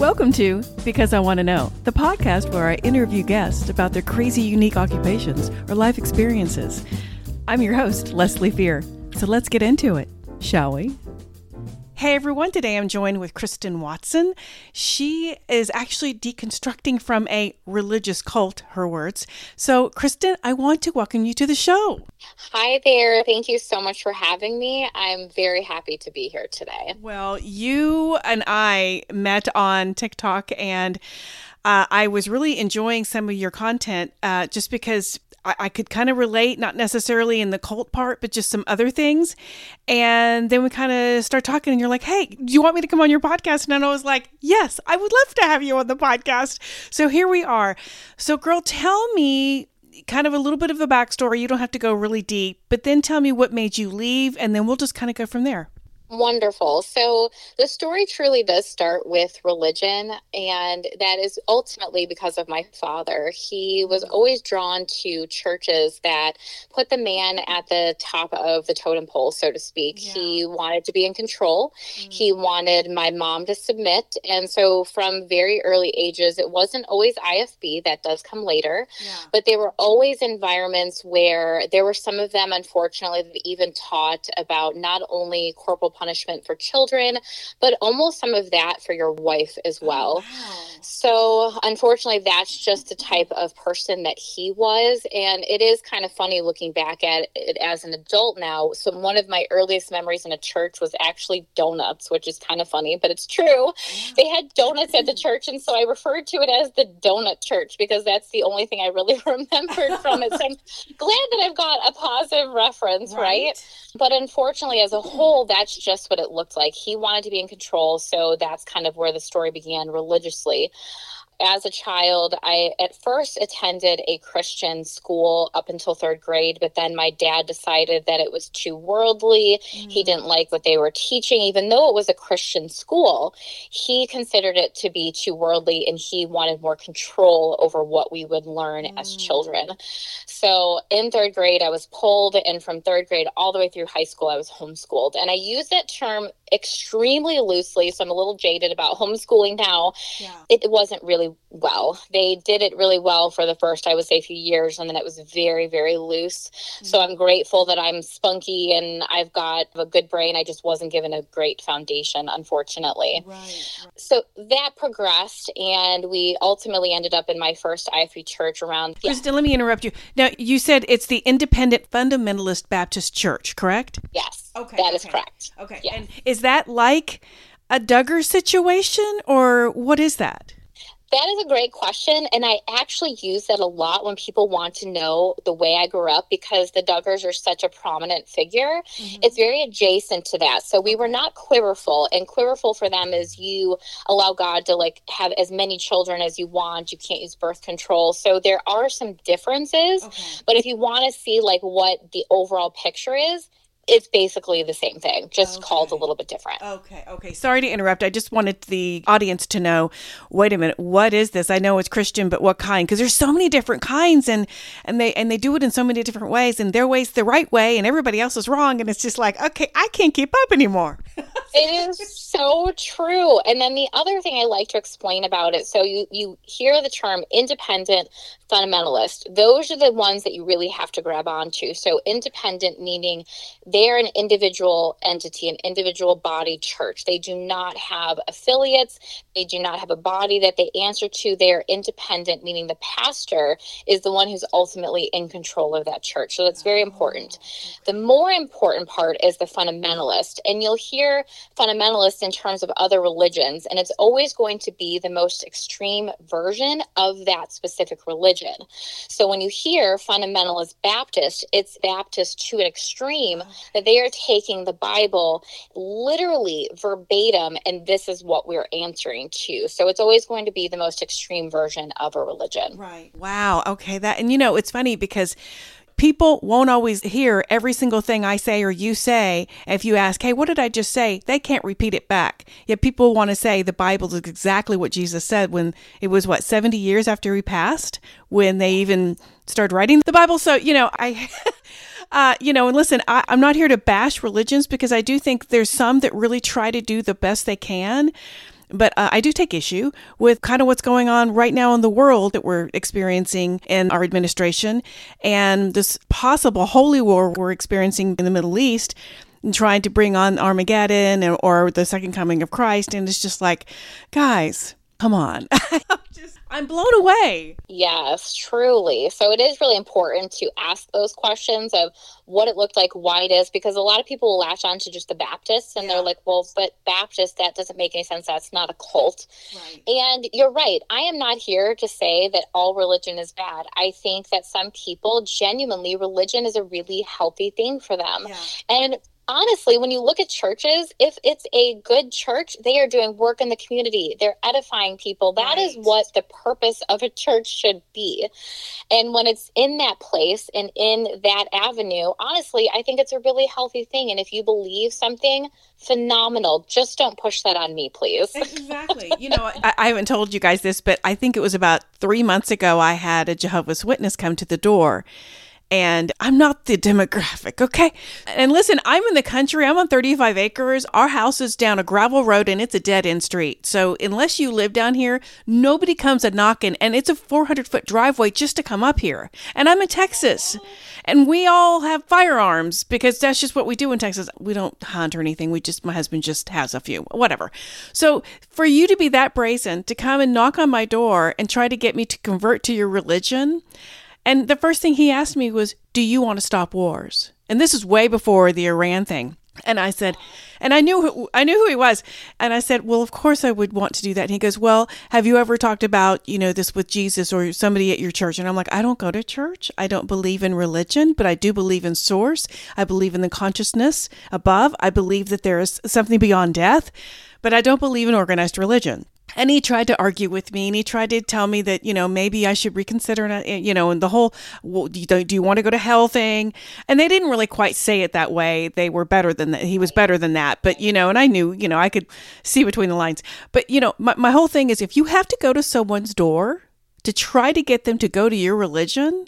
Welcome to Because I Want to Know, the podcast where I interview guests about their crazy, unique occupations or life experiences. I'm your host, Leslie Fear. So let's get into it, shall we? Hey everyone, today I'm joined with Kristen Watson. She is actually deconstructing from a religious cult, her words. So Kristen, I want to welcome you to the show. Hi there. Thank you so much for having me. I'm very happy to be here today. Well, you and I met on TikTok and I was really enjoying some of your content just because I could kind of relate, not necessarily in the cult part, but just some other things. And then we kind of start talking and you're like, hey, do you want me to come on your podcast? And I was like, yes, I would love to have you on the podcast. So here we are. So girl, tell me kind of a little bit of a backstory. You don't have to go really deep, but then tell me what made you leave. And then we'll just kind of go from there. Wonderful. So the story truly does start with religion, and that is ultimately because of my father. He was always drawn to churches that put the man at the top of the totem pole, so to speak. Yeah. He wanted to be in control. He wanted my mom to submit. And so from very early ages, it wasn't always IFB, that does come later, but they were always environments where there were some of them, unfortunately, that even taught about not only corporal punishment for children, but almost some of that for your wife as well. Oh, wow. So unfortunately, that's just the type of person that he was. And it is kind of funny looking back at it as an adult now. So one of my earliest memories in a church was actually donuts, which is kind of funny, but it's true. They had donuts at the church. And so I referred to it as the donut church because that's the only thing I really remembered from it. So I'm glad that I've got a positive reference, right? But unfortunately, as a whole, that's just what it looked like. He wanted to be in control, so that's kind of where the story began religiously. As a child, I at first attended a Christian school up until third grade, but then my dad decided that it was too worldly. He didn't like what they were teaching, even though it was a Christian school. He considered it to be too worldly, and he wanted more control over what we would learn as children. So in third grade, I was pulled, and from third grade all the way through high school, I was homeschooled. And I use that term extremely loosely, so I'm a little jaded about homeschooling now. It wasn't really well. They did it really well for the first, I would say, few years, and then it was very, very loose. So I'm grateful that I'm spunky and I've got a good brain. I just wasn't given a great foundation, unfortunately. So that progressed, and we ultimately ended up in my first IFB church around... Kristen, let me interrupt you. Now, you said it's the Independent Fundamentalist Baptist Church, correct? Yes, that is correct. Okay, yes. And is that like a Duggar situation, or what is that? That is a great question, and I actually use that a lot when people want to know the way I grew up because the Duggars are such a prominent figure. It's very adjacent to that. So we were not quiverful, and quiverful for them is you allow God to have as many children as you want. You can't use birth control. So there are some differences, but if you want to see what the overall picture is, it's basically the same thing, just called a little bit different. Okay. Sorry to interrupt. I just wanted the audience to know, wait a minute, what is this? I know it's Christian, but what kind? Because there's so many different kinds and they do it in so many different ways, and their way's the right way and everybody else is wrong. And it's just like, okay, I can't keep up anymore. It is so true. And then the other thing I like to explain about it, so you hear the term independent fundamentalist. Those are the ones that you really have to grab onto. So independent meaning they're an individual entity, an individual body church. They do not have affiliates. They do not have a body that they answer to. They are independent, meaning the pastor is the one who's ultimately in control of that church. So that's very important. The more important part is the fundamentalist. And you'll hear fundamentalist in terms of other religions, and it's always going to be the most extreme version of that specific religion. So when you hear fundamentalist Baptist, it's Baptist to an extreme that they are taking the Bible literally verbatim, and this is what we're answering to. So it's always going to be the most extreme version of a religion. Right. Wow. Okay. And it's funny because people won't always hear every single thing I say or you say. If you ask, hey, what did I just say? They can't repeat it back. Yet people want to say the Bible is exactly what Jesus said when it was, 70 years after he passed, when they even started writing the Bible. So, and listen, I'm not here to bash religions because I do think there's some that really try to do the best they can. But I do take issue with kind of what's going on right now in the world that we're experiencing in our administration and this possible holy war we're experiencing in the Middle East and trying to bring on Armageddon or the second coming of Christ. And it's just like, guys, come on. I'm blown away. Yes, truly. So it is really important to ask those questions of what it looked like, why it is, because a lot of people will latch on to just the Baptists and they're like, well, but Baptist, that doesn't make any sense. That's not a cult. Right. And you're right. I am not here to say that all religion is bad. I think that some people genuinely, religion is a really healthy thing for them. Yeah. And honestly, when you look at churches, if it's a good church, they are doing work in the community. They're edifying people. That is what the purpose of a church should be. And when it's in that place and in that avenue, honestly, I think it's a really healthy thing. And if you believe something, phenomenal. Just don't push that on me, please. Exactly. I haven't told you guys this, but I think it was about 3 months ago, I had a Jehovah's Witness come to the door. And I'm not the demographic, okay? And listen, I'm in the country. I'm on 35 acres. Our house is down a gravel road and it's a dead-end street. So unless you live down here, nobody comes a knocking. And it's a 400-foot driveway just to come up here. And I'm in Texas. And we all have firearms because that's just what we do in Texas. We don't hunt or anything. My husband just has a few, whatever. So for you to be that brazen, to come and knock on my door and try to get me to convert to your religion, and the first thing he asked me was, do you want to stop wars? And this is way before the Iran thing. And I said, and I knew who he was. And I said, well, of course I would want to do that. And he goes, well, have you ever talked about, this with Jesus or somebody at your church? And I'm like, I don't go to church. I don't believe in religion, but I do believe in source. I believe in the consciousness above. I believe that there is something beyond death, but I don't believe in organized religion. And he tried to argue with me and he tried to tell me that, maybe I should reconsider, and the whole, well, do you want to go to hell thing? And they didn't really quite say it that way. They were better than that. He was better than that. But, and I knew, I could see between the lines. But, my whole thing is if you have to go to someone's door to try to get them to go to your religion,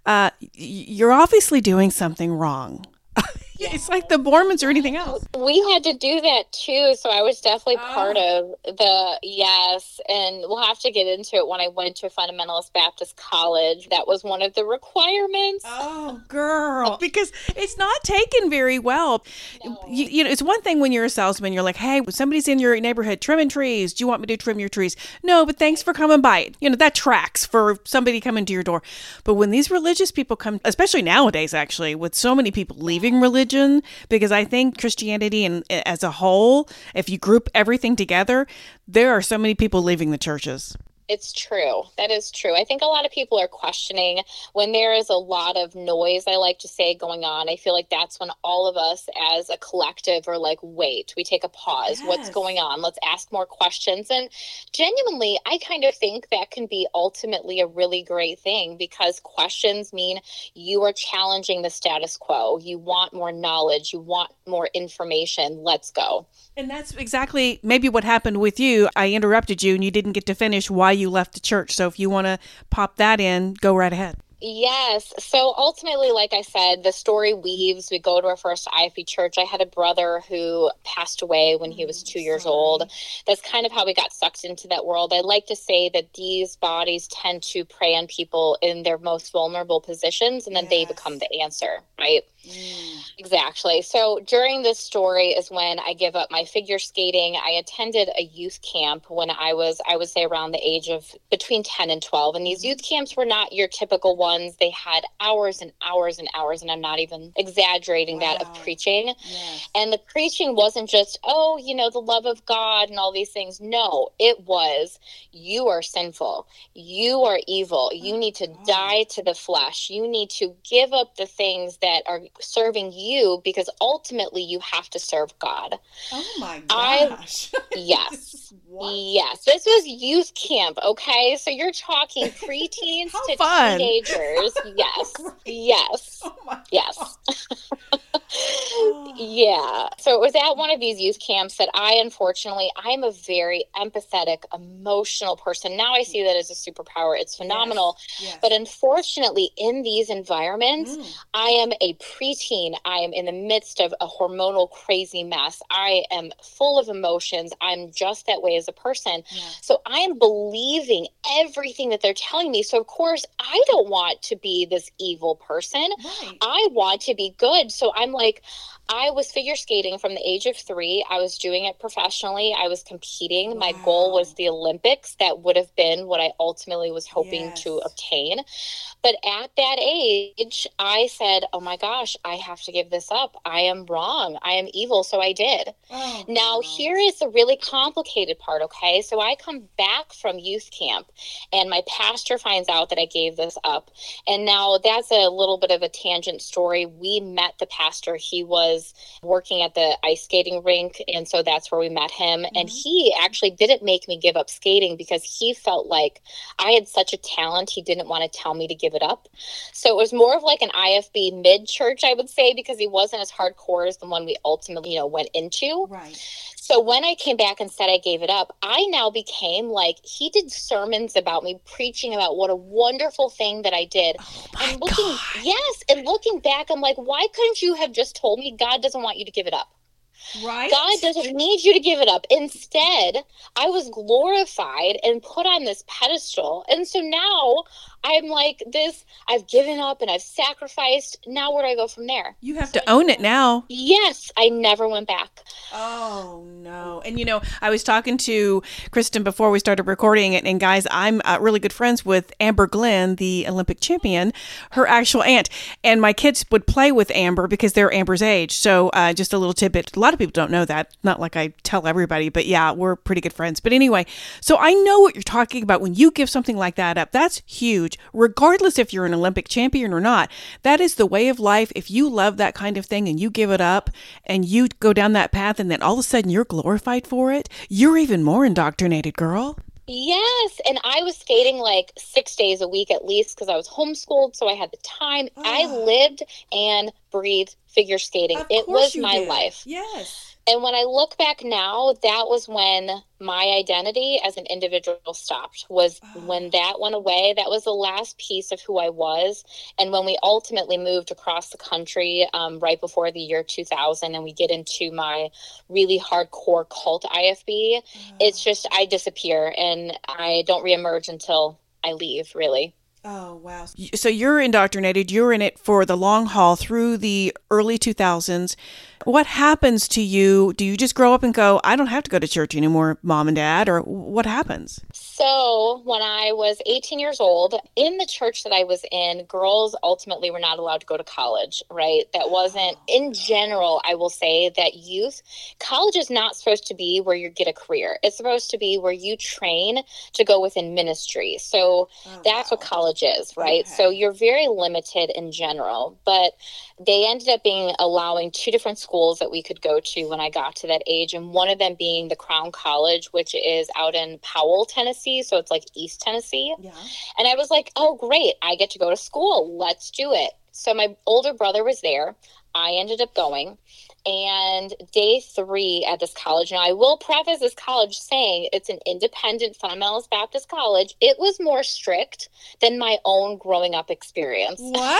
you're obviously doing something wrong. Yeah, it's like the Mormons or anything else. We had to do that too, so I was definitely part of yes, and we'll have to get into it when I went to Fundamentalist Baptist College. That was one of the requirements. Oh, girl, because it's not taken very well. No. It's one thing when you're a salesman, you're like, hey, somebody's in your neighborhood trimming trees. Do you want me to trim your trees? No, but thanks for coming by. That tracks for somebody coming to your door. But when these religious people come, especially nowadays, actually, with so many people leaving religion, because I think Christianity and as a whole, if you group everything together, there are so many people leaving the churches. It's true. That is true. I think a lot of people are questioning when there is a lot of noise, I like to say, going on. I feel like that's when all of us as a collective are like, wait, we take a pause. Yes. What's going on? Let's ask more questions. And genuinely, I kind of think that can be ultimately a really great thing because questions mean you are challenging the status quo. You want more knowledge. You want more information. Let's go. And that's exactly maybe what happened with you. I interrupted you and you didn't get to finish why you left the church. So if you want to pop that in, go right ahead. Yes. So ultimately, like I said, the story weaves. We go to our first IFB church. I had a brother who passed away when he was 2 years old. That's kind of how we got sucked into that world. I like to say that these bodies tend to prey on people in their most vulnerable positions, and then they become the answer, right? Exactly. So during this story is when I give up my figure skating. I attended a youth camp when I would say around the age of between 10 and 12. And these youth camps were not your typical ones. They had hours and hours and hours, and I'm not even exaggerating that, of preaching. Yes. And the preaching wasn't just, the love of God and all these things. No, it was, you are sinful. You are evil. You need to die to the flesh. You need to give up the things that are serving you because ultimately you have to serve God. Oh my gosh. Yes. Yes. This was youth camp. Okay. So you're talking preteens to fun. Teenagers. Yes. Right. Yes. Oh my yes. Yeah. So it was at one of these youth camps that I am a very empathetic, emotional person. Now I see that as a superpower. It's phenomenal. Yes. But unfortunately, in these environments, I am a preteen. I am in the midst of a hormonal crazy mess. I am full of emotions. I'm just that way as a person. Yeah. So I am believing everything that they're telling me. So of course I don't want to be this evil person. Right. I want to be good. So I'm like, I was figure skating from the age of 3. I was doing it professionally. I was competing. Wow. My goal was the Olympics. That would have been what I ultimately was hoping to obtain. But at that age, I said, oh my gosh, I have to give this up. I am wrong. I am evil. So I did. Oh, now, here is the really complicated part, okay? So I come back from youth camp, and my pastor finds out that I gave this up. And now that's a little bit of a tangent story. We met the pastor. He was working at the ice skating rink, and so that's where we met him. Mm-hmm. And he actually didn't make me give up skating because he felt like I had such a talent. He didn't want to tell me to give it up. So it was more of like an IFB mid-church, I would say, because he wasn't as hardcore as the one we ultimately, went into. Right. So when I came back and said I gave it up, I now became like, he did sermons about me, preaching about what a wonderful thing that I did. Oh and looking back, I'm like, why couldn't you have just told me God doesn't want you to give it up? Right. God doesn't need you to give it up. Instead, I was glorified and put on this pedestal. And so now I'm like this, I've given up and I've sacrificed. Now where do I go from there? You have to own it now. Yes. I never went back. Oh, no. And, I was talking to Kristen before we started recording it. And guys, I'm really good friends with Amber Glenn, the Olympic champion, her actual aunt. And my kids would play with Amber because they're Amber's age. So just a little tidbit. A lot of people don't know that. Not like I tell everybody, but yeah, we're pretty good friends. But anyway, so I know what you're talking about when you give something like that up. That's huge. Regardless if you're an Olympic champion or not, that is the way of life. If you love that kind of thing and you give it up and you go down that path and then all of a sudden you're glorified for it, you're even more indoctrinated, girl. Yes. And I was skating like 6 days a week at least because I was homeschooled. So I had the time. Oh. I lived and breathed figure skating. It was my life. Yes. And when I look back now, that was when my identity as an individual stopped, was when that went away. That was the last piece of who I was. And when we ultimately moved across the country right before the year 2000 and we get into my really hardcore cult IFB, it's just I disappear and I don't reemerge until I leave, really. Oh, wow. So you're indoctrinated. You're in it for the long haul through the early 2000s. What happens to you? Do you just grow up and go, I don't have to go to church anymore, Mom and Dad? Or what happens? So when I was 18 years old, in the church that I was in, girls ultimately were not allowed to go to college, right? That wasn't, in general, I will say that college is not supposed to be where you get a career. It's supposed to be where you train to go within ministry. So that's what college is, right? Okay. So you're very limited in general, but they ended up allowing 2 different schools that we could go to when I got to that age. And one of them being the Crown College, which is out in Powell, Tennessee. So it's like East Tennessee. Yeah. And I was like, oh, great. I get to go to school. Let's do it. So my older brother was there. I ended up going. And day 3 at this college, now I will preface this college saying it's an independent fundamentalist Baptist college. It was more strict than my own growing up experience. What?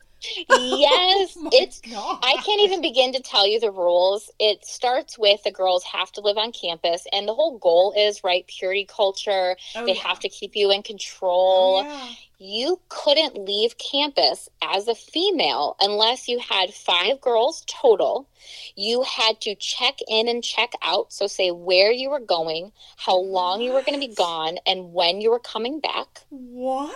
Yes, I can't even begin to tell you the rules. It starts with the girls have to live on campus, and the whole goal is, right, purity culture. They have to keep you in control. You couldn't leave campus as a female unless you had 5 girls total. You had to check in and check out. So say where you were going, how long you were going to be gone, and when you were coming back. What?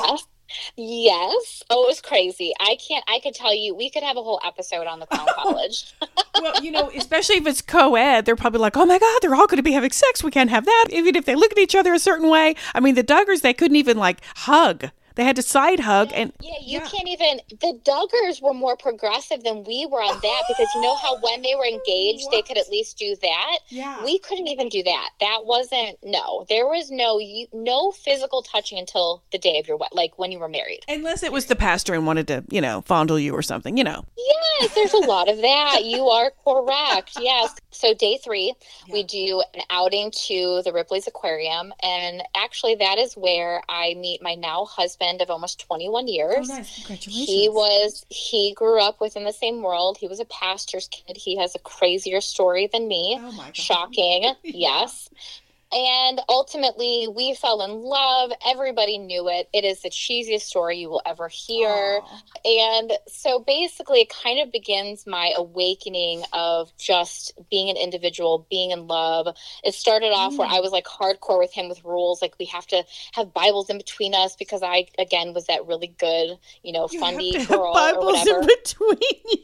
Yes. Oh, it was crazy. I could tell you, we could have a whole episode on the Crown College. Well, especially if it's co-ed, they're probably like, oh my God, they're all going to be having sex. We can't have that. Even if they look at each other a certain way. I mean, the Duggars, they couldn't even hug. They had to side hug. Can't even, the Duggars were more progressive than we were on that because you know how when they were engaged, they could at least do that? Yeah. We couldn't even do that. That wasn't, there was no physical touching until the day of your when you were married. Unless it was the pastor and wanted to, fondle you or something, Yes, there's a lot of that. You are correct. Yes. So day 3, we do an outing to the Ripley's Aquarium. And actually that is where I meet my now husband husband of almost 21 Oh, years. nice. Congratulations. He grew up within the same world. He was a pastor's kid. He has a crazier story than me. Oh, my God. Shocking. Yeah. Yes. And ultimately, we fell in love. Everybody knew it. It is the cheesiest story you will ever hear. Aw. And so basically, it kind of begins my awakening of just being an individual, being in love. It started off where I was like hardcore with him with rules. Like, we have to have Bibles in between us because I, again, was that really good, You funny have to girl have or Bibles whatever. in between you.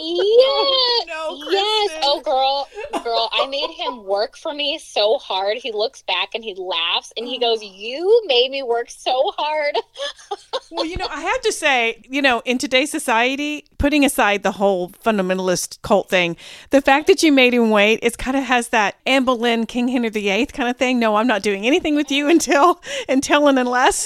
Yeah. No, Yes. Kristen. Oh, girl, I made him work for me so hard. He looks back and he laughs and he goes, "You made me work so hard." Well, I have to say, in today's society, putting aside the whole fundamentalist cult thing, the fact that you made him wait, it kind of has that Anne Boleyn, King Henry VIII kind of thing. No, I'm not doing anything with you until and unless.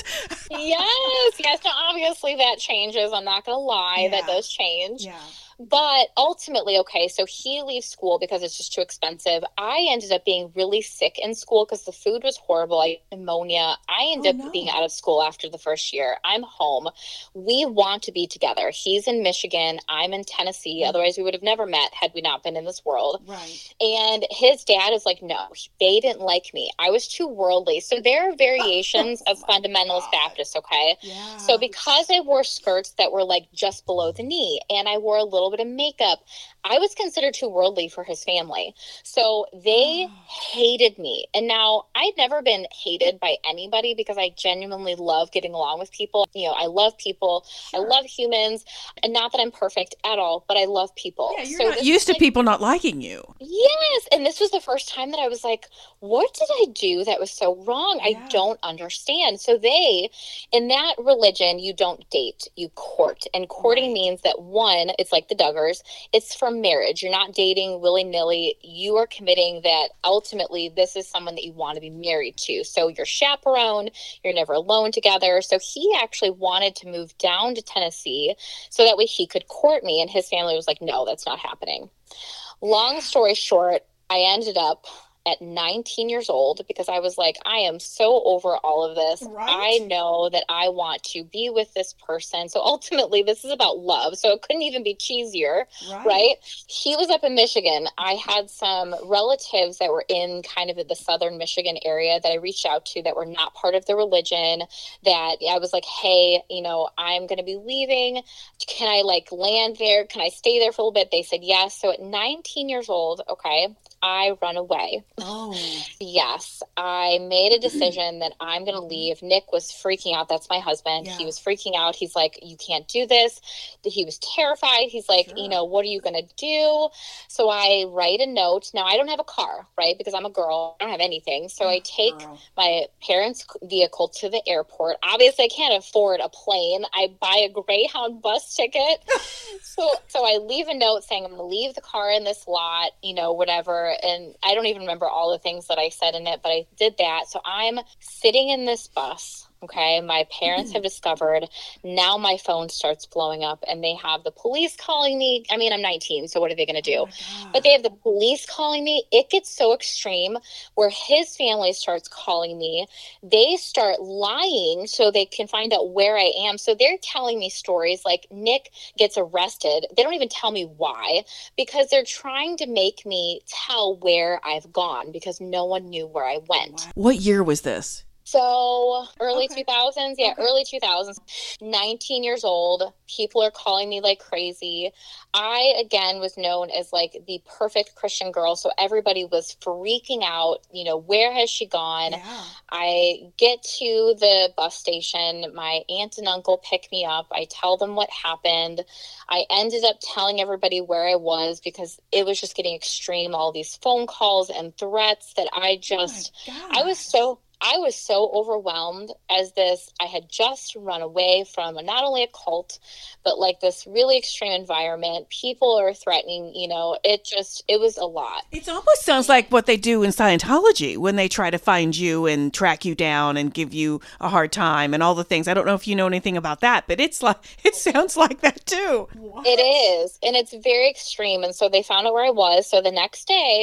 Yes. No, obviously that changes. I'm not going to lie. Yeah. That does change. Yeah. But ultimately, okay, so he leaves school because it's just too expensive. I ended up being really sick in school because the food was horrible. I had pneumonia. I ended up being out of school after the first year. I'm home. We want to be together. He's in Michigan. I'm in Tennessee. Otherwise, we would have never met had we not been in this world. Right. And his dad is like, no, they didn't like me. I was too worldly. So there are variations of fundamentalist Baptists, okay? Yeah. So because I wore skirts that were like just below the knee and I wore a little bit of makeup, I was considered too worldly for his family. So they hated me. And now I'd never been hated by anybody because I genuinely love getting along with people. I love people. Sure. I love humans. And not that I'm perfect at all, but I love people. Yeah, you're not used to people not liking you. Yes. And this was the first time that I was like, what did I do that was so wrong? Yeah. I don't understand. So in that religion, you don't date, you court. And courting means that one, it's like the Duggars, it's for marriage. You're not dating willy-nilly. You are committing that ultimately this is someone that you want to be married to. So you're chaperone, you're never alone together. So he actually wanted to move down to Tennessee so that way he could court me. And his family was like, no, that's not happening. Long story short, I ended up at 19 years old because I was like, I am so over all of this. Right? I know that I want to be with this person. So ultimately, this is about love. So it couldn't even be cheesier, right? He was up in Michigan. I had some relatives that were in kind of the southern Michigan area that I reached out to that were not part of the religion, that I was like, hey, I'm going to be leaving. Can I land there? Can I stay there for a little bit? They said yes. So at 19 years old, okay, I run away. Oh. Yes. I made a decision that I'm going to leave. Nick was freaking out. That's my husband. Yeah. He was freaking out. He's like, you can't do this. He was terrified. He's like, sure. What are you going to do? So I write a note. Now, I don't have a car, right? Because I'm a girl. I don't have anything. So I take my parents' vehicle to the airport. Obviously, I can't afford a plane. I buy a Greyhound bus ticket. So I leave a note saying I'm going to leave the car in this lot, whatever. And I don't even remember all the things that I said in it, but I did that. So I'm sitting in this bus. Okay. My parents have discovered. Now my phone starts blowing up and they have the police calling me. I mean, I'm 19. So what are they going to do? But they have the police calling me. It gets so extreme where his family starts calling me. They start lying so they can find out where I am. So they're telling me stories like Nick gets arrested. They don't even tell me why, because they're trying to make me tell where I've gone because no one knew where I went. What year was this? So early 2000s, early 2000s, 19 years old, people are calling me like crazy. I, again, was known as like the perfect Christian girl. So everybody was freaking out, where has she gone? Yeah. I get to the bus station. My aunt and uncle pick me up. I tell them what happened. I ended up telling everybody where I was because it was just getting extreme. All these phone calls and threats that I was so overwhelmed as I had just run away from not only a cult, but like this really extreme environment. People are threatening, it was a lot. It almost sounds like what they do in Scientology when they try to find you and track you down and give you a hard time and all the things. I don't know if you know anything about that, but it sounds like that too. What? It is. And it's very extreme. And so they found out where I was. So the next day,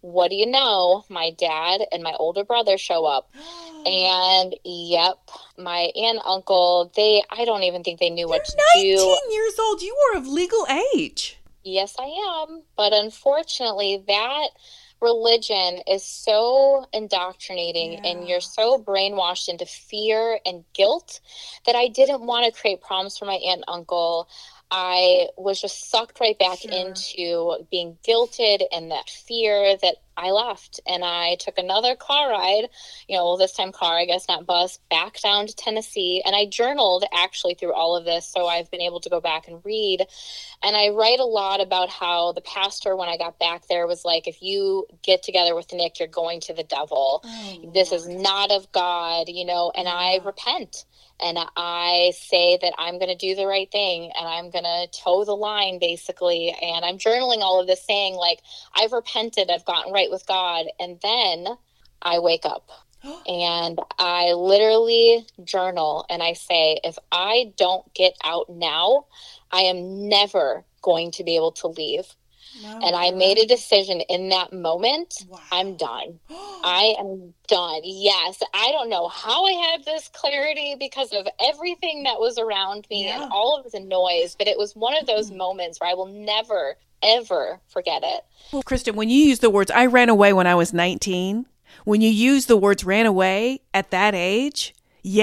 what do you know? My dad and my older brother show up. And yep, my aunt and uncle, I don't even think they knew what to do. You're 19 years old. You are of legal age. Yes, I am. But unfortunately, that religion is so indoctrinating and you're so brainwashed into fear and guilt that I didn't want to create problems for my aunt and uncle. I was just sucked right back into being guilted and that fear that I left. And I took another car ride, this time car, I guess not bus, back down to Tennessee. And I journaled actually through all of this. So I've been able to go back and read. And I write a lot about how the pastor, when I got back there, was like, if you get together with Nick, you're going to the devil. This is not of God, and I repent. And I say that I'm going to do the right thing and I'm going to toe the line, basically. And I'm journaling all of this saying, like, I've repented, I've gotten right with God. And then I wake up and I literally journal and I say, if I don't get out now, I am never going to be able to leave. And I made a decision in that moment. Wow. I'm done. I am done. Yes. I don't know how I had this clarity because of everything that was around me and all of the noise, but it was one of those moments where I will never, ever forget it. Well, Kristen, when you use the words, I ran away when I was 19, when you use the words ran away at that age,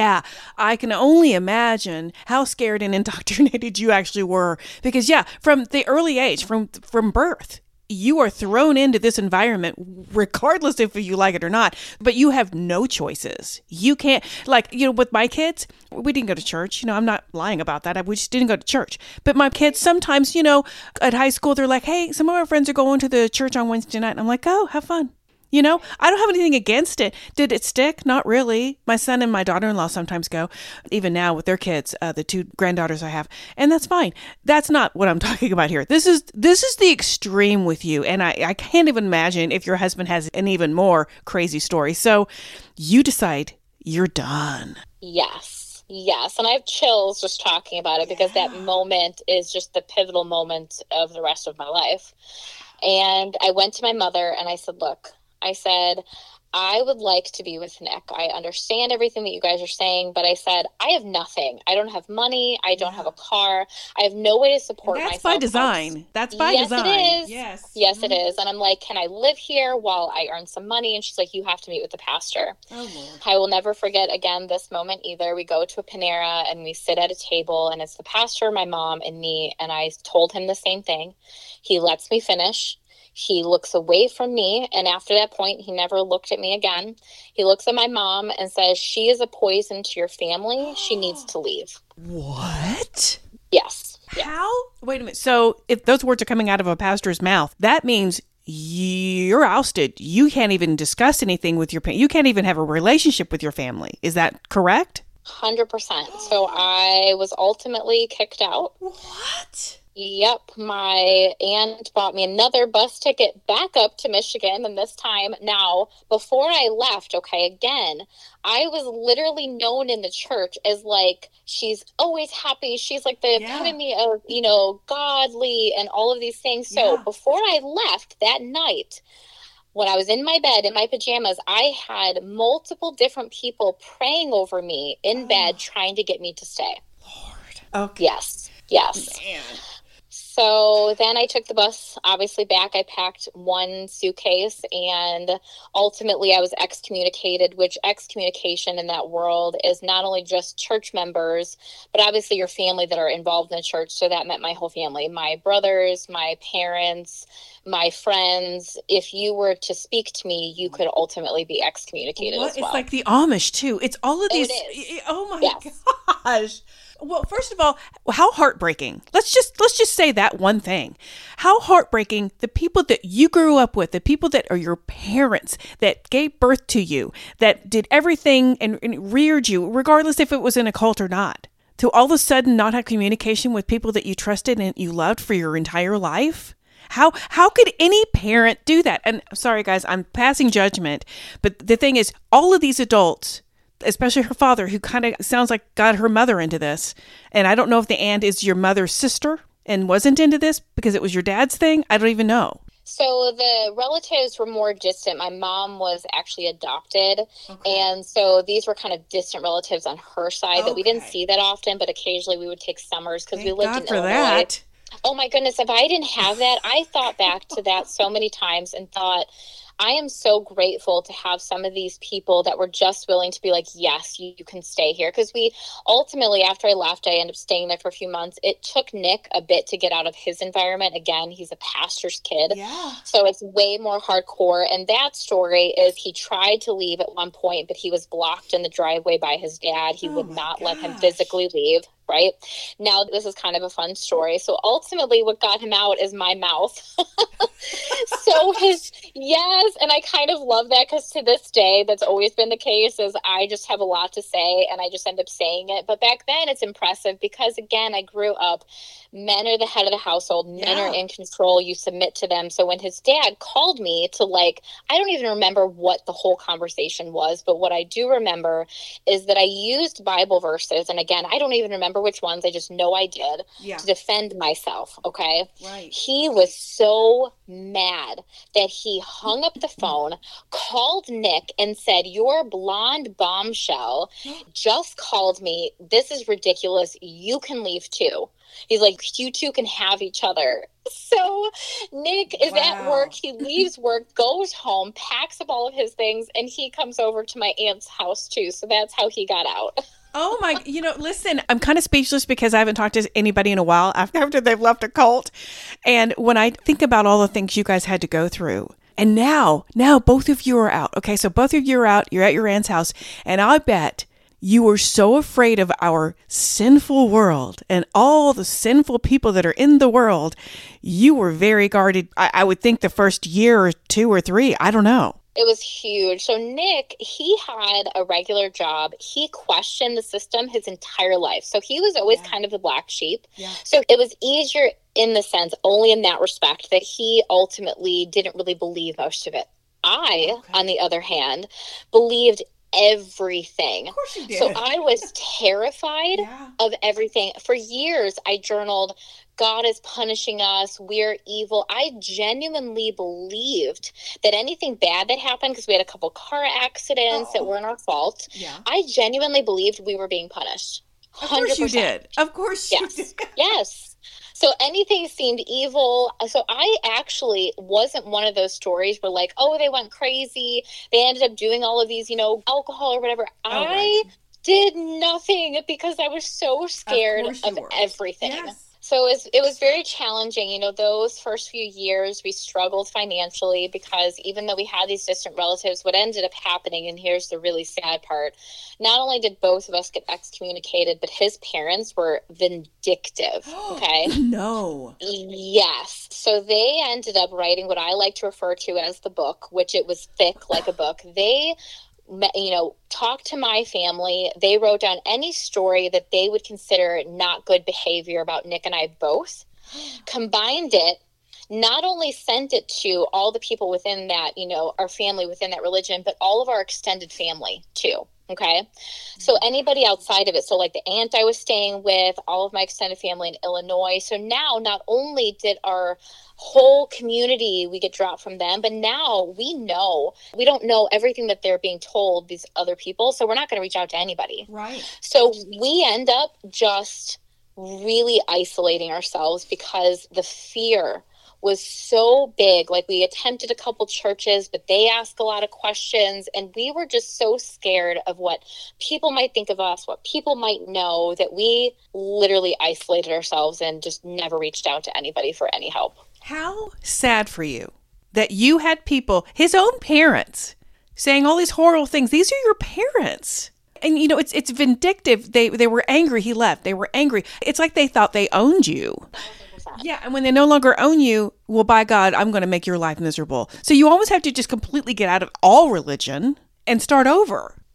I can only imagine how scared and indoctrinated you actually were. Because, from the early age, from birth, you are thrown into this environment, regardless if you like it or not. But you have no choices. You can't, with my kids, we didn't go to church. I'm not lying about that. We just didn't go to church. But my kids sometimes, at high school, they're like, hey, some of our friends are going to the church on Wednesday night. And I'm like, oh, have fun. I don't have anything against it. Did it stick? Not really. My son and my daughter-in-law sometimes go, even now with their kids, the two granddaughters I have, and that's fine. That's not what I'm talking about here. This is the extreme with you, and I can't even imagine if your husband has an even more crazy story. So you decide you're done. Yes, and I have chills just talking about it because that moment is just the pivotal moment of the rest of my life. And I went to my mother and I said, look, I would like to be with Nick. I understand everything that you guys are saying, but I said, I have nothing. I don't have money. I don't have a car. I have no way to support myself. That's by design. That's by design. Yes, it is. Yes, it is. And I'm like, can I live here while I earn some money? And she's like, you have to meet with the pastor. Oh, Lord. I will never forget, again, this moment either. We go to a Panera and we sit at a table and it's the pastor, my mom, and me. And I told him the same thing. He lets me finish. He looks away from me, and after that point, he never looked at me again. He looks at my mom and says, she is a poison to your family. She needs to leave. What? Yes. How? Wait a minute. So if those words are coming out of a pastor's mouth, that means you're ousted. You can't even discuss anything with your parents. You can't even have a relationship with your family. Is that correct? 100%. So I was ultimately kicked out. What? Yep, my aunt bought me another bus ticket back up to Michigan, and this time now, before I left, again, I was literally known in the church as like, she's always happy, she's like the epitome of, godly and all of these things. So before I left that night, when I was in my bed, in my pajamas, I had multiple different people praying over me in bed, trying to get me to stay. Lord. Okay. Yes. Man. So then I took the bus, obviously, back. I packed one suitcase, and ultimately I was excommunicated, which excommunication in that world is not only just church members, but obviously your family that are involved in the church. So that meant my whole family, my brothers, my parents, my friends. If you were to speak to me, you could ultimately be excommunicated as well. It's like the Amish, too. It's all of these. Oh my gosh. Well, first of all, how heartbreaking. Let's just say that one thing. How heartbreaking the people that you grew up with, the people that are your parents, that gave birth to you, that did everything and reared you, regardless if it was in a cult or not, to all of a sudden not have communication with people that you trusted and you loved for your entire life. How could any parent do that? And sorry, guys, I'm passing judgment. But the thing is, all of these adults, especially her father, who kind of sounds like got her mother into this. And I don't know if the aunt is your mother's sister and wasn't into this because it was your dad's thing. I don't even know. So the relatives were more distant. My mom was actually adopted. Okay. And so these were kind of distant relatives on her side that we didn't Okay. see that often, but occasionally we would take summers because we Thank lived God in for Illinois. that. Oh my goodness, if I didn't have that, I thought back to that so many times and thought, I am so grateful to have some of these people that were just willing to be like, yes, you can stay here. Because we ultimately, after I left, I ended up staying there for a few months. It took Nick a bit to get out of his environment. Again, he's a pastor's kid. Yeah. So it's way more hardcore. And that story is he tried to leave at one point, but he was blocked in the driveway by his dad. He would not let him physically leave. Right now, this is kind of a fun story. So ultimately, what got him out is my mouth. So yes, and I kind of love that because to this day, that's always been the case. Is I just have a lot to say, and I just end up saying it. But back then, it's impressive because again, I grew up. Men are the head of the household. Men are in control. You submit to them. So when his dad called me to I don't even remember what the whole conversation was, but what I do remember is that I used Bible verses. And again, I don't even remember which ones. I just know I did to defend myself. Okay. Right. He was so mad that he hung up the phone, called Nick and said, your blonde bombshell just called me. This is ridiculous. You can leave too. He's like, you two can have each other. So Nick is at work. He leaves work, goes home, packs up all of his things, and he comes over to my aunt's house too. So that's how he got out. Oh my, listen, I'm kind of speechless because I haven't talked to anybody in a while after they've left a cult. And when I think about all the things you guys had to go through, and now both of you are out. Okay, so both of you are out. You're at your aunt's house. And I bet you were so afraid of our sinful world and all the sinful people that are in the world. You were very guarded. I would think the first year or 2 or 3. I don't know. It was huge. So Nick, he had a regular job. He questioned the system his entire life. So he was always kind of the black sheep. Yeah. So it was easier in the sense, only in that respect, that he ultimately didn't really believe most of it. I, on the other hand, believed everything. Of course you did. So I was terrified of everything. For years, I journaled, God is punishing us. We're evil. I genuinely believed that anything bad that happened, because we had a couple car accidents that weren't our fault. Yeah. I genuinely believed we were being punished. 100%. Of course you did. Of course you did. Yes. So anything seemed evil. So I actually wasn't one of those stories where they went crazy. They ended up doing all of these, alcohol or whatever. I did nothing because I was so scared of everything. Yes. So it was very challenging. Those first few years we struggled financially because even though we had these distant relatives, what ended up happening, and here's the really sad part, not only did both of us get excommunicated, but his parents were vindictive. Okay. No. Yes. So they ended up writing what I like to refer to as the book, which it was thick like a book. They talked to my family. They wrote down any story that they would consider not good behavior about Nick and I both, combined it, not only sent it to all the people within that, our family within that religion, but all of our extended family too. Okay. So anybody outside of it. So like the aunt I was staying with, all of my extended family in Illinois. So now not only did our whole community, we get dropped from them, but now we don't know everything that they're being told, these other people. So we're not going to reach out to anybody. Right. So we end up just really isolating ourselves because the fear was so big. Like we attempted a couple churches, but they ask a lot of questions. And we were just so scared of what people might think of us, what people might know, that we literally isolated ourselves and just never reached out to anybody for any help. How sad for you that you had people, his own parents, saying all these horrible things. These are your parents. And, it's vindictive. They were angry. He left. They were angry. It's like they thought they owned you. Yeah, and when they no longer own you, well, by God, I'm going to make your life miserable. So you almost have to just completely get out of all religion and start over.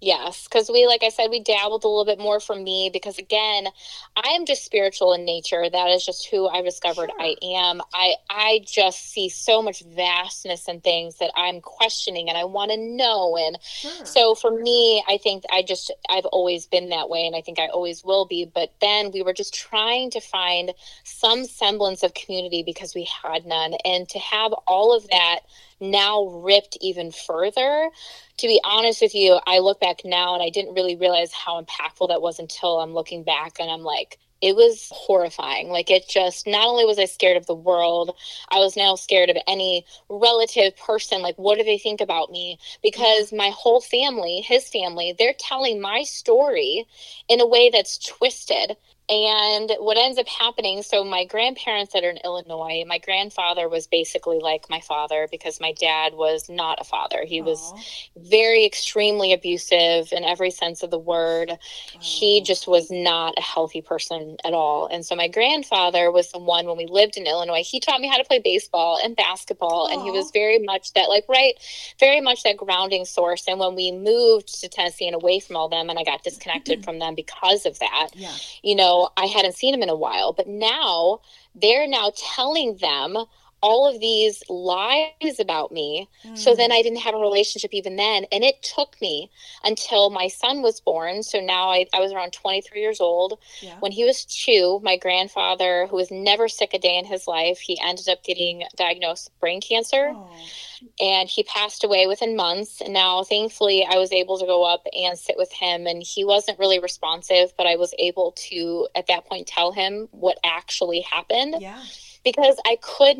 Yes, because we, like I said, we dabbled a little bit more for me because again, I am just spiritual in nature. That is just who I've discovered I Sure. am. I just see so much vastness in things that I'm questioning and I want to know. And Sure. so for me, I think I've always been that way and I think I always will be. But then we were just trying to find some semblance of community because we had none. And to have all of that now ripped even further, to be honest with you, I look back now and I didn't really realize how impactful that was until I'm looking back and I'm like, it was horrifying. Like, it just, not only was I scared of the world, I was now scared of any relative person. Like, what do they think about me? Because my whole family, his family, they're telling my story in a way that's twisted. And what ends up happening, so my grandparents that are in Illinois, my grandfather was basically like my father because my dad was not a father. He was Oh. very extremely abusive in every sense of the word. He Oh. just was not a healthy person at all. And so my grandfather was the one, when we lived in Illinois, he taught me how to play baseball and basketball. And he was Oh. very much that, like, right, very much that grounding source. And when we moved to Tennessee and away from all them, and I got disconnected from them because of that, Yeah. I hadn't seen him in a while, but now they're now telling them all of these lies about me. So then I didn't have a relationship even then. And it took me until my son was born. So now I was around 23 years old. Yeah. When he was 2, my grandfather, who was never sick a day in his life, he ended up getting diagnosed with brain cancer. Oh. And he passed away within months. And now, thankfully, I was able to go up and sit with him. And he wasn't really responsive, but I was able to, at that point, tell him what actually happened. Yeah. Because I could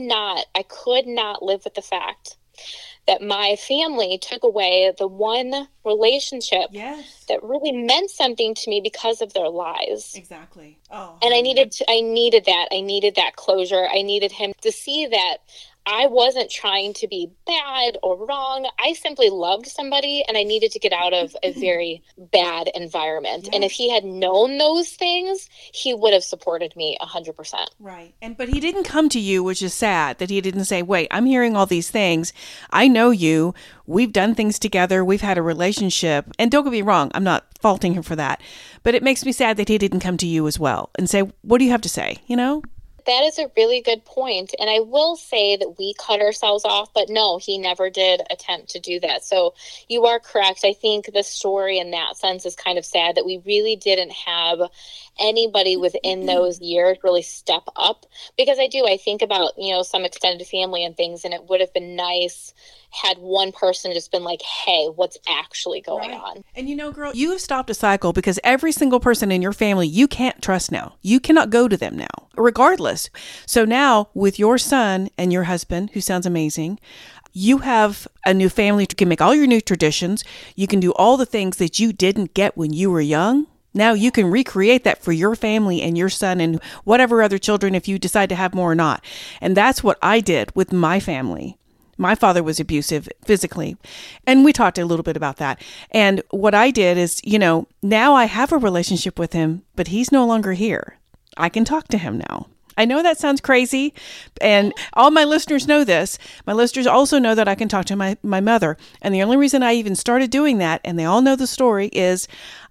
not live with the fact that my family took away the one relationship Yes. that really meant something to me because of their lies. Exactly. Oh. And I honey. needed that. I needed that closure. I needed him to see that I wasn't trying to be bad or wrong. I simply loved somebody and I needed to get out of a very bad environment. And Yeah. if he had known those things, he would have supported me 100%. Right. But he didn't come to you, which is sad that he didn't say, "Wait, I'm hearing all these things. I know you. We've done things together. We've had a relationship." And don't get me wrong, I'm not faulting him for that. But it makes me sad that he didn't come to you as well and say, "What do you have to say?" You know? That is a really good point. And I will say that we cut ourselves off, but no, he never did attempt to do that. So you are correct. I think the story in that sense is kind of sad that we really didn't have anybody within those years really step up. Because I think about, some extended family and things, and it would have been nice had one person just been like, hey, what's actually going on? And girl, you have stopped a cycle because every single person in your family, you can't trust now. You cannot go to them now, regardless. So now with your son and your husband, who sounds amazing, you have a new family. You can make all your new traditions. You can do all the things that you didn't get when you were young. Now you can recreate that for your family and your son and whatever other children, if you decide to have more or not. And that's what I did with my family. My father was abusive physically, and we talked a little bit about that. And what I did is, now I have a relationship with him, but he's no longer here. I can talk to him now. I know that sounds crazy, and all my listeners know this. My listeners also know that I can talk to my mother. And the only reason I even started doing that, and they all know the story, is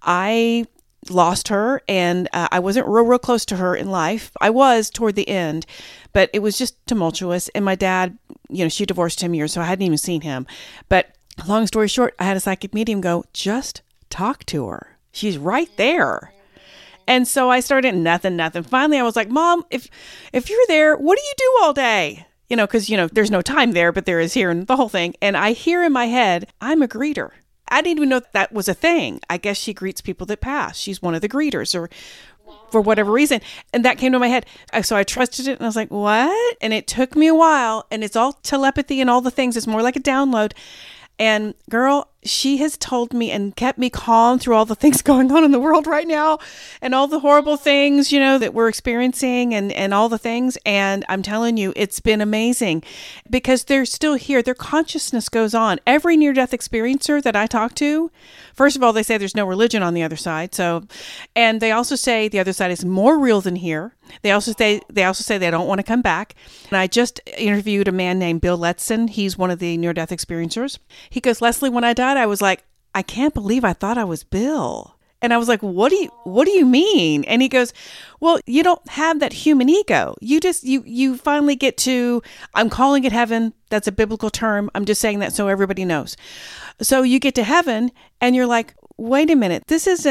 I lost her, and I wasn't real close to her in life. I was toward the end, but it was just tumultuous. And my dad, she divorced 10 years, so I hadn't even seen him. But long story short, I had a psychic medium go, just talk to her. She's right there. And so I started nothing. Finally, I was like, Mom, if you're there, what do you do all day? Because, there's no time there, but there is here and the whole thing. And I hear in my head, I'm a greeter. I didn't even know that was a thing. I guess she greets people that pass. She's one of the greeters or for whatever reason. And that came to my head. So I trusted it and I was like, what? And it took me a while, and it's all telepathy and all the things. It's more like a download. And girl, she has told me and kept me calm through all the things going on in the world right now and all the horrible things, that we're experiencing and all the things. And I'm telling you, it's been amazing because they're still here. Their consciousness goes on. Every near-death experiencer that I talk to, first of all, they say there's no religion on the other side. And they also say the other side is more real than here. They also say they don't want to come back. And I just interviewed a man named Bill Letson. He's one of the near-death experiencers. He goes, Leslie, when I died, I was like, I can't believe I thought I was Bill. And I was like, what do you mean? And he goes, well, you don't have that human ego. You finally get to, I'm calling it heaven. That's a biblical term. I'm just saying that so everybody knows. So you get to heaven and you're like, wait a minute,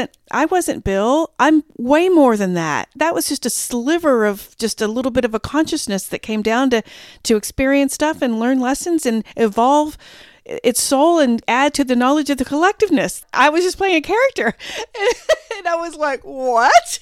I wasn't Bill. I'm way more than that. That was just a sliver of just a little bit of a consciousness that came down to experience stuff and learn lessons and evolve its soul and add to the knowledge of the collectiveness. I was just playing a character. And I was like, what?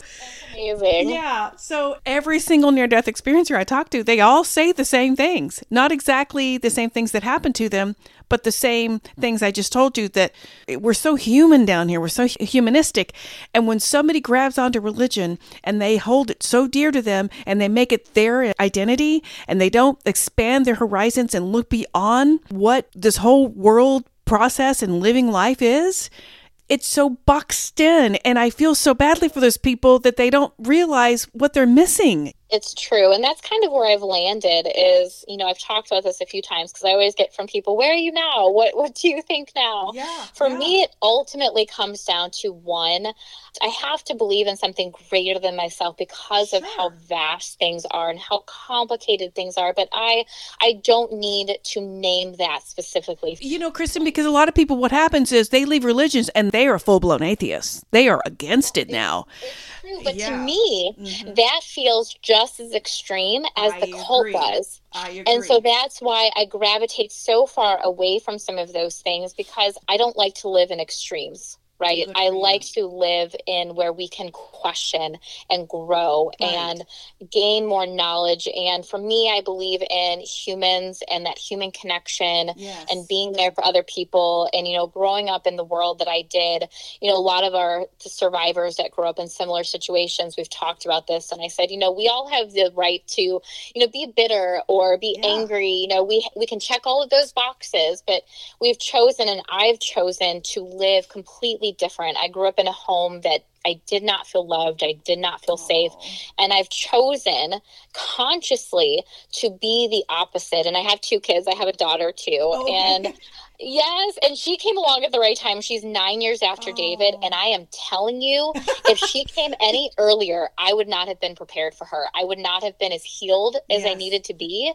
Amazing. Yeah. So every single near-death experiencer I talk to, they all say the same things. Not exactly the same things that happened to them, but the same things I just told you, that we're so human down here. We're so humanistic. And when somebody grabs onto religion and they hold it so dear to them and they make it their identity and they don't expand their horizons and look beyond what this whole world process and living life is, it's so boxed in. And I feel so badly for those people that they don't realize what they're missing. It's true. And that's kind of where I've landed is, I've talked about this a few times because I always get from people, where are you now? What do you think now? For me, it ultimately comes down to one, I have to believe in something greater than myself because of how vast things are and how complicated things are. But I don't need to name that specifically. Kristen, because a lot of people, what happens is they leave religions and they are full-blown atheists. They are against it now. It's true. But to me, that feels just as extreme as the cult does. I agree. And so that's why I gravitate so far away from some of those things, because I don't like to live in extremes. Right. I like to live in where we can question and grow and gain more knowledge. And for me, I believe in humans and that human connection and being there for other people. And, growing up in the world that I did, a lot of the survivors that grew up in similar situations, we've talked about this. And I said, we all have the right to, be bitter or be angry. We can check all of those boxes, but we've chosen, and I've chosen, to live completely different. I grew up in a home that I did not feel loved. I did not feel safe. And I've chosen consciously to be the opposite. And I have 2 kids. I have a daughter too. And yes, and she came along at the right time. She's 9 years after David. And I am telling you, if she came any earlier, I would not have been prepared for her. I would not have been as healed as I needed to be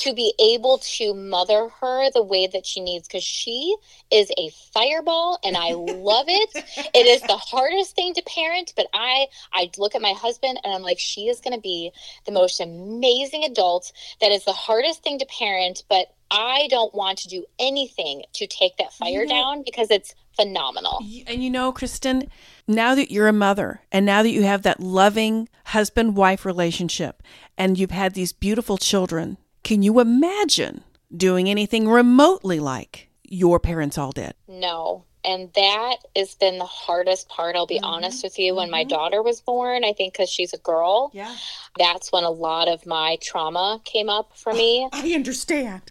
able to mother her the way that she needs, because she is a fireball and I love it. It is the hardest thing to parent, but I look at my husband and I'm like, she is going to be the most amazing adult. That is the hardest thing to parent, but I don't want to do anything to take that fire down, because it's phenomenal. And Kristen, now that you're a mother and now that you have that loving husband-wife relationship and you've had these beautiful children, can you imagine doing anything remotely like your parents all did? No. And that has been the hardest part, I'll be honest with you. When my daughter was born, I think because she's a girl, that's when a lot of my trauma came up for me. I understand.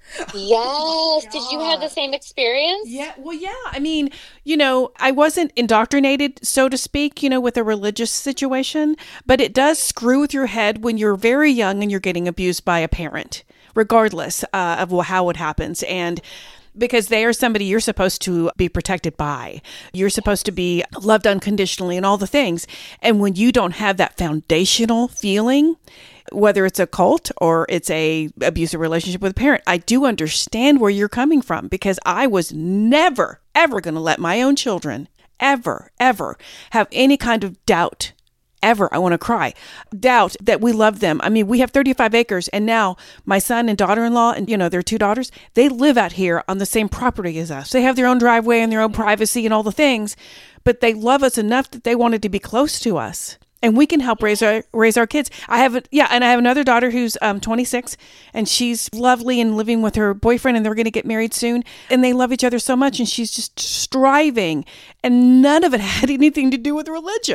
Yes. Did you have the same experience? Yeah. Well, yeah. I mean, I wasn't indoctrinated, so to speak, with a religious situation, but it does screw with your head when you're very young and you're getting abused by a parent, regardless of how it happens. And because they are somebody you're supposed to be protected by. You're supposed to be loved unconditionally and all the things. And when you don't have that foundational feeling, whether it's a cult or it's a abusive relationship with a parent, I do understand where you're coming from, because I was never, ever going to let my own children ever have any kind of doubt. Ever. I want to cry. Doubt that we love them. I mean, we have 35 acres and now my son and daughter-in-law and, their 2 daughters, they live out here on the same property as us. They have their own driveway and their own privacy and all the things, but they love us enough that they wanted to be close to us. And we can help raise our kids. I have another daughter who's 26, and she's lovely and living with her boyfriend, and they're going to get married soon. And they love each other so much, and she's just striving. And none of it had anything to do with religion.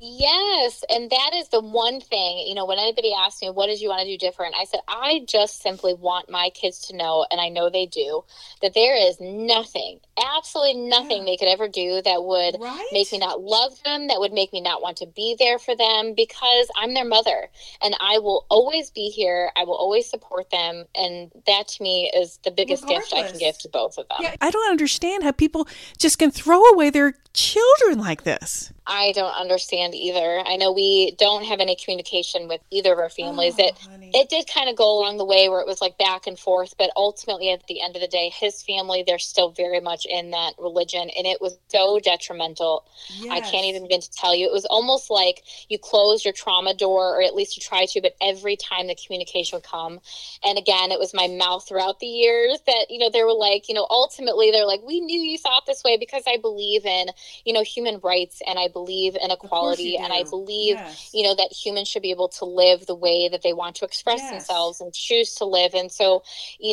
Yes, and that is the one thing, when anybody asks me, what did you want to do different? I said, I just simply want my kids to know, and I know they do, that there is nothing, absolutely nothing Yeah. they could ever do that would make me Right? not love them, that would make me not want to be there for them, because I'm their mother, and I will always be here. I will always support them, and that to me is the biggest gift I can give Regardless. to both of them. Yeah, I don't understand how people just can throw away their children like this. I don't understand either. I know we don't have any communication with either of our families. Oh, honey. It did kind of go along the way where it was like back and forth, but ultimately at the end of the day, his family, they're still very much in that religion, and it was so detrimental. I can't Yes. even begin to tell you. It was almost like you closed your trauma door, or at least you try to, but every time the communication would come. And again, it was my mouth throughout the years that, they were like, ultimately they're like, we knew you thought this way because I believe in, human rights, and I believe in Of course you equality, and I do. believe, Yes. that humans should be able to live the way that they want to express Yes. themselves and choose to live. And so,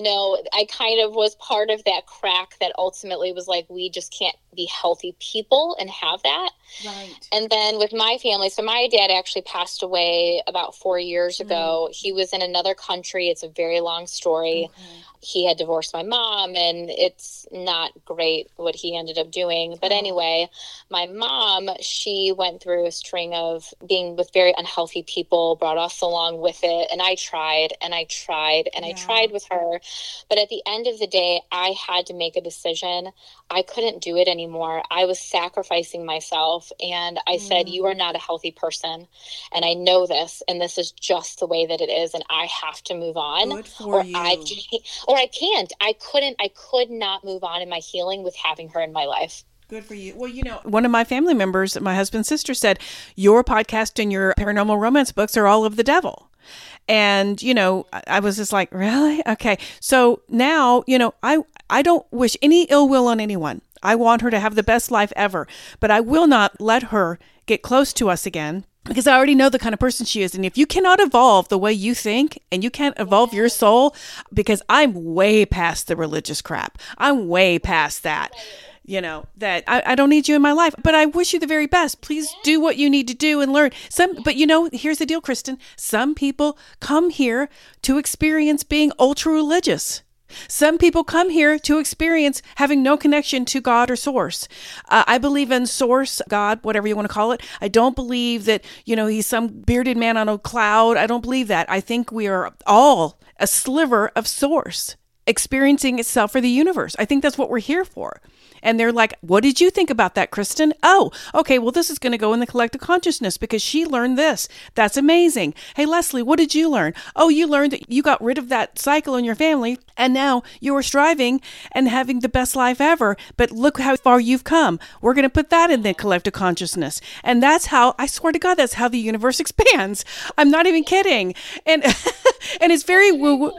I kind of was part of that crack that ultimately was like, we just can't be healthy people and have that. Right. And then with my family, so my dad actually passed away about 4 years ago. He was in another country. It's a very long story. Okay. He had divorced my mom, and it's not great what he ended up doing. But Oh. anyway, my mom, she went through a string of being with very unhealthy people, brought us along with it. And I tried and I tried and I Yeah. tried with her. But at the end of the day, I had to make a decision. I couldn't do it anymore. I was sacrificing myself. And I said, you are not a healthy person. And I know this. And this is just the way that it is. And I have to move on. Good for you. Or I can't. I could not move on in my healing with having her in my life. Good for you. Well, one of my family members, my husband's sister, said, your podcast and your paranormal romance books are all of the devil. And, I was just like, really? Okay. So now, I don't wish any ill will on anyone. I want her to have the best life ever, but I will not let her get close to us again, because I already know the kind of person she is. And if you cannot evolve the way you think, and you can't evolve your soul, because I'm way past the religious crap. I'm way past that. That I don't need you in my life, but I wish you the very best. Please do what you need to do and learn. But here's the deal, Kristen. Some people come here to experience being ultra religious. Some people come here to experience having no connection to God or source. I believe in source, God, whatever you want to call it. I don't believe that, he's some bearded man on a cloud. I don't believe that. I think we are all a sliver of source experiencing itself for the universe. I think that's what we're here for. And they're like, what did you think about that, Kristen? Oh, okay, well, this is going to go in the collective consciousness because she learned this. That's amazing. Hey, Leslie, what did you learn? Oh, you learned that you got rid of that cycle in your family, and now you are striving and having the best life ever. But look how far you've come. We're going to put that in the collective consciousness. And that's how, I swear to God, that's how the universe expands. I'm not even kidding. And and it's very woo-woo.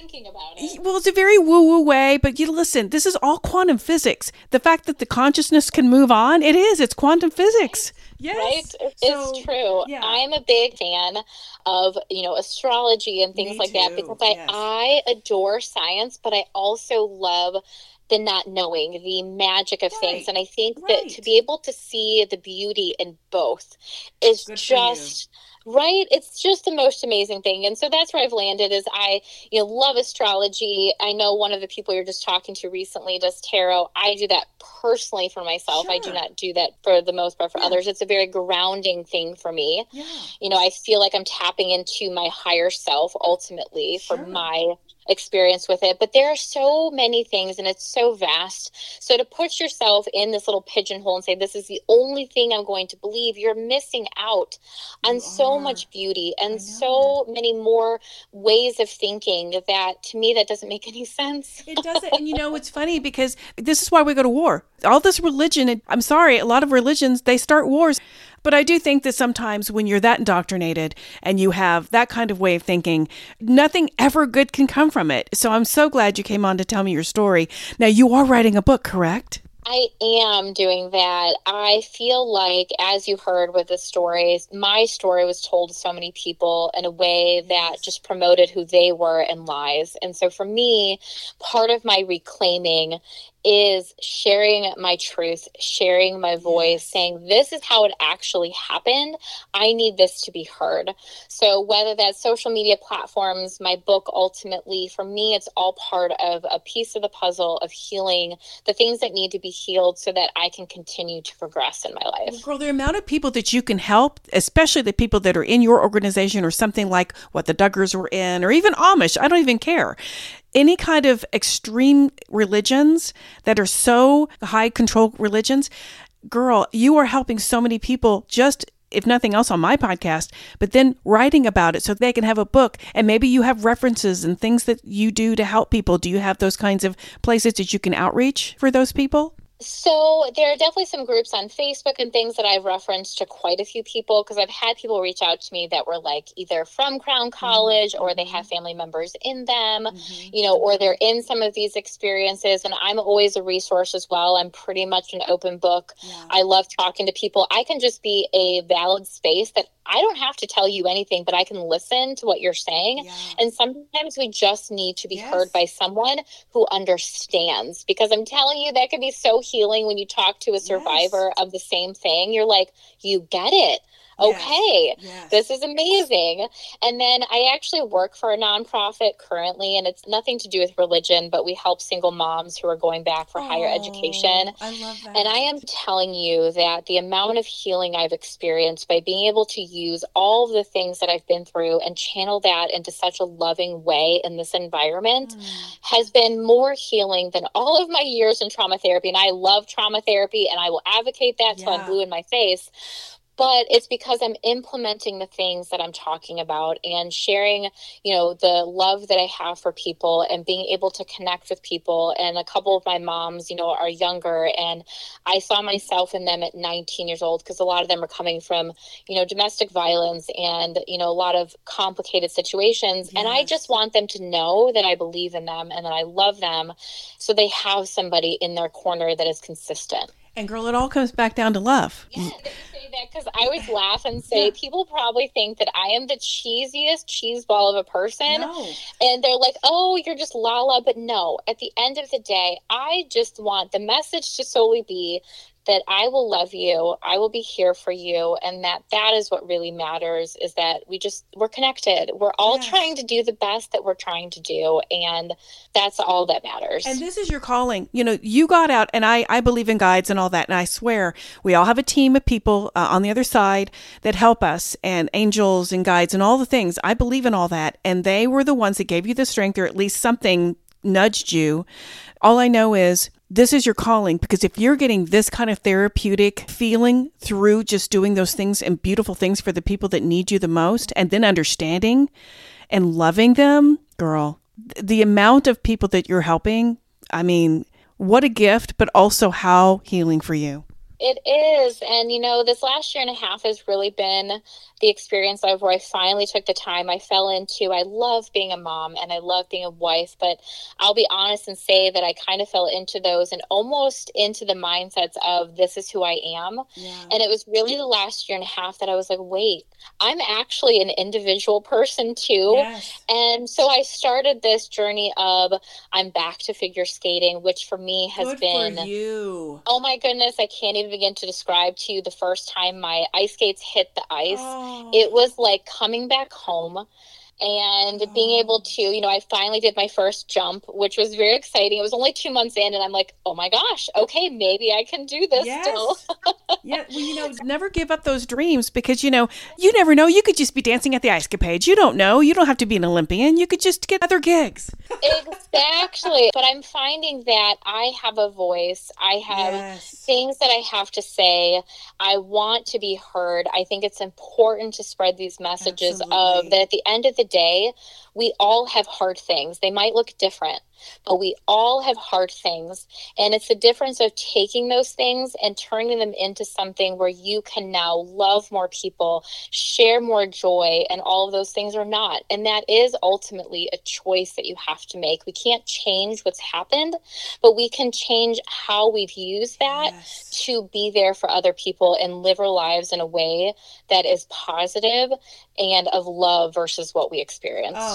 Well, it's a very woo-woo way, but listen, this is all quantum physics. The fact that the consciousness can move on, it's quantum physics. Yes. Right? It's true. Yeah. I'm a big fan of, astrology and things Me like that, too, because yes. I adore science, but I also love the not knowing, the magic of things. Right. And I think that Right. to be able to see the beauty in both is Good for you. just right. It's just the most amazing thing. And so that's where I've landed is I, love astrology. I know one of the people you're just talking to recently does tarot. I do that personally for myself. I do Sure. not do that for the most part for Yeah. others. It's a very grounding thing for me. Yeah. I feel like I'm tapping into my higher self ultimately for Sure. my experience with it. But there are so many things and it's so vast. So to put yourself in this little pigeonhole and say, this is the only thing I'm going to believe, you're missing out on You so are. much beauty I and know. so many more ways of thinking that to me, that doesn't make any sense. It doesn't. And it's funny because this is why we go to war. All this religion, I'm sorry, a lot of religions, they start wars. But I do think that sometimes when you're that indoctrinated and you have that kind of way of thinking, nothing ever good can come from it. So I'm so glad you came on to tell me your story. Now, you are writing a book, correct? I am doing that. I feel like, as you heard with the stories, my story was told to so many people in a way that just promoted who they were and lies. And so for me, part of my reclaiming is sharing my truth, sharing my voice, saying, this is how it actually happened. I need this to be heard. So whether that's social media platforms, my book, ultimately, for me, it's all part of a piece of the puzzle of healing the things that need to be healed so that I can continue to progress in my life. Well, girl, the amount of people that you can help, especially the people that are in your organization or something like what the Duggars were in, or even Amish, I don't even care. Any kind of extreme religions that are so high control religions, girl, you are helping so many people just, if nothing else, on my podcast, but then writing about it so they can have a book. And maybe you have references and things that you do to help people. Do you have those kinds of places that you can outreach for those people? So there are definitely some groups on Facebook and things that I've referenced to quite a few people, because I've had people reach out to me that were like either from Crown College or they have family members in them, you know, or they're in some of these experiences. And I'm always a resource as well. I'm pretty much an open book. I love talking to people. I can just be a valid space that I don't have to tell you anything, but I can listen to what you're saying. And sometimes we just need to be heard by someone who understands, because I'm telling you, that can be so healing when you talk to a survivor of the same thing. You're like, you get it. Okay, this is amazing. And then I actually work for a nonprofit currently, and it's nothing to do with religion, but we help single moms who are going back for higher education. I love that. And I am telling you that the amount of healing I've experienced by being able to use all of the things that I've been through and channel that into such a loving way in this environment has been more healing than all of my years in trauma therapy. And I love trauma therapy, and I will advocate that till I'm blue in my face. But it's because I'm implementing the things that I'm talking about and sharing, you know, the love that I have for people and being able to connect with people. And a couple of my moms, you know, are younger, and I saw myself in them at 19 years old, because a lot of them are coming from, you know, domestic violence and, you know, a lot of complicated situations. And I just want them to know that I believe in them and that I love them, so they have somebody in their corner that is consistent. And girl, it all comes back down to love. Yeah, they say that because I always laugh and say, people probably think that I am the cheesiest cheeseball of a person. No. And they're like, oh, you're just Lala. But no, at the end of the day, I just want the message to solely be that I will love you, I will be here for you, and that is what really matters, is that we're connected. We're all trying to do the best that we're trying to do, and that's all that matters. And this is your calling. You know, you got out, and I believe in guides and all that, and I swear we all have a team of people on the other side that help us, and angels and guides and all the things. I believe in all that, and they were the ones that gave you the strength, or at least something nudged you. All I know is this is your calling, because if you're getting this kind of therapeutic feeling through just doing those things and beautiful things for the people that need you the most, and then understanding and loving them, girl, the amount of people that you're helping, I mean, what a gift, but also how healing for you. It is. And, you know, this last year and a half has really been the experience of where I finally took the time. I fell into, I love being a mom and I love being a wife, but I'll be honest and say that I kind of fell into those and almost into the mindsets of this is who I am. And it was really the last year and a half that I was like, wait, I'm actually an individual person too. And so I started this journey of I'm back to figure skating, which for me has been, for you. Oh my goodness, I can't even begin to describe to you the first time my ice skates hit the ice. It was like coming back home and being able to, you know, I finally did my first jump, which was very exciting. It was only 2 months in and I'm like, oh my gosh, okay, maybe I can do this still. Well, you know, never give up those dreams, because, you know, you never know. You could just be dancing at the Ice Capades. You don't know. You don't have to be an Olympian. You could just get other gigs. Exactly. But I'm finding that I have a voice. I have things that I have to say. I want to be heard. I think it's important to spread these messages of that at the end of the day, we all have hard things. They might look different, but we all have hard things. And it's the difference of taking those things and turning them into something where you can now love more people, share more joy, and all of those things are not. And that is ultimately a choice that you have to make. We can't change what's happened, but we can change how we've used that to be there for other people and live our lives in a way that is positive and of love versus what we experienced. Oh,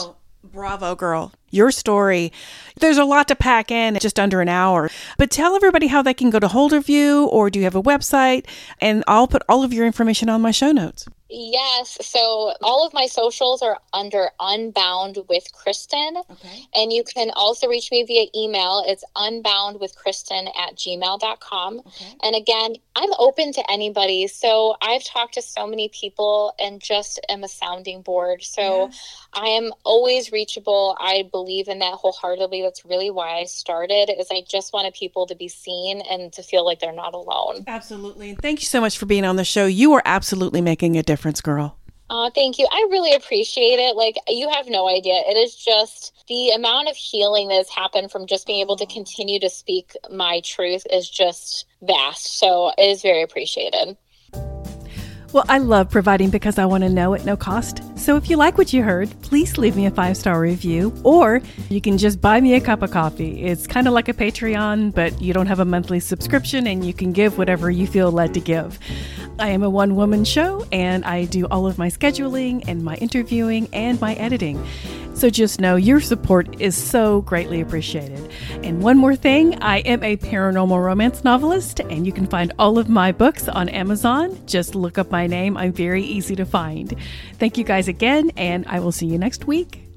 Bravo, girl. Your story. There's a lot to pack in just under an hour. But tell everybody how they can go to hold of you, or do you have a website? And I'll put all of your information on my show notes. Yes. So all of my socials are under Unbound with Kristen. Okay. And you can also reach me via email. It's unboundwithkristen@gmail.com. Okay. And again, I'm open to anybody. So I've talked to so many people and just am a sounding board. So I am always reachable. I believe in that wholeheartedly. That's really why I started, is I just wanted people to be seen and to feel like they're not alone. Absolutely. And thank you so much for being on the show. You are absolutely making a difference, girl. Thank you. I really appreciate it. Like, you have no idea. It is just the amount of healing that has happened from just being able to continue to speak my truth is just vast. So it is very appreciated. Well, I love providing because I want to know at no cost. So if you like what you heard, please leave me a 5-star review, or you can just buy me a cup of coffee. It's kind of like a Patreon, but you don't have a monthly subscription and you can give whatever you feel led to give. I am a one-woman show, and I do all of my scheduling and my interviewing and my editing. So just know your support is so greatly appreciated. And one more thing, I am a paranormal romance novelist, and you can find all of my books on Amazon. Just look up my name. I'm very easy to find. Thank you guys again, and I will see you next week.